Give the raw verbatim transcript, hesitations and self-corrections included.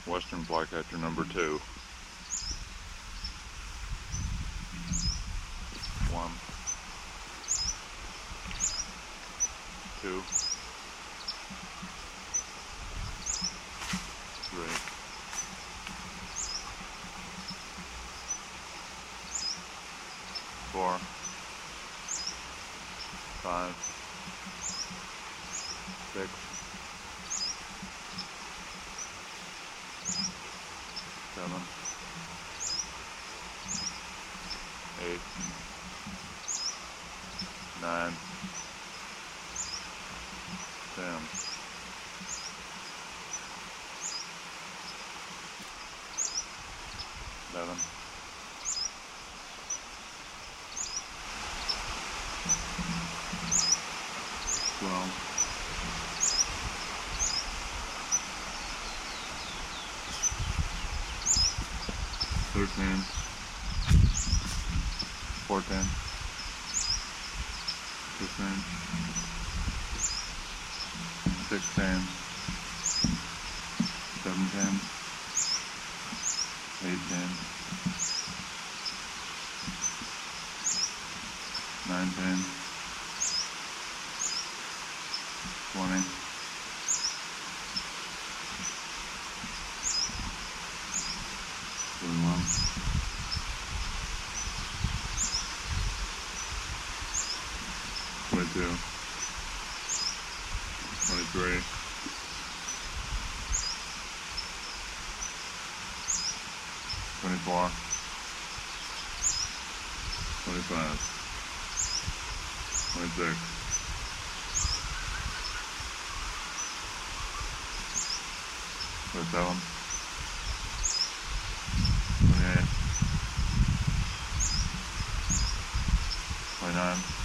Western flycatcher number two. One, two, three, four, five, six, seven, eight, nine, ten, eleven, twelve, thirteen, fourteen, fifteen, sixteen, seventeen, eighteen, nineteen, twenty, twenty-one, twenty-two, twenty-three, twenty-four, twenty-five, twenty-six, twenty-seven, twenty-eight, twenty-nine,